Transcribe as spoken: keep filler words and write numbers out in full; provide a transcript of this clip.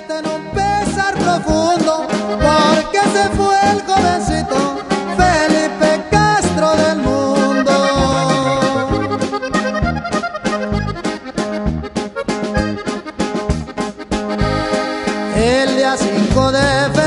sienten un pesar profundo, porque se fue el jovencito Felipe Castro del mundo. El día cinco de febrero